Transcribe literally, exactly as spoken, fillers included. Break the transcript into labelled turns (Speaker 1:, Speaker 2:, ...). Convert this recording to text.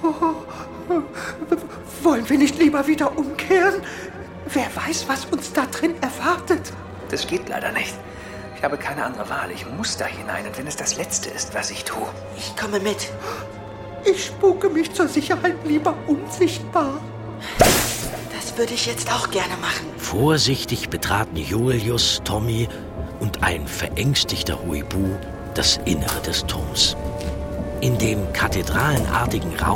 Speaker 1: Wollen wir nicht lieber wieder umkehren? Wer weiß, was uns da drin erwartet.
Speaker 2: Das geht leider nicht. Ich habe keine andere Wahl. Ich muss da hinein. Und wenn es das Letzte ist, was ich tue.
Speaker 3: Ich komme mit.
Speaker 1: Ich spuke mich zur Sicherheit lieber unsichtbar.
Speaker 3: Das würde ich jetzt auch gerne machen.
Speaker 4: Vorsichtig betraten Julius, Tommy und ein verängstigter Huibu das Innere des Turms. In dem kathedralenartigen Raum